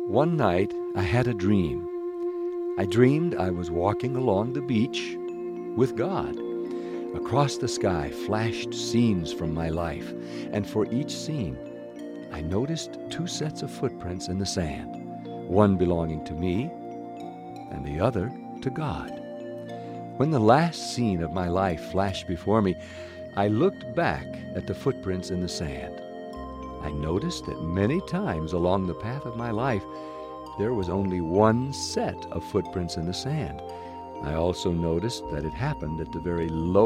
One night I had a dream. I dreamed I was walking along the beach with God. Across the sky flashed scenes from my life, and for each scene I noticed two sets of footprints in the sand, one belonging to me and the other to God. When the last scene of my life flashed before me, I looked back at the footprints in the sand. I noticed that many times along the path of my life, there was only one set of footprints in the sand. I also noticed that it happened at the very low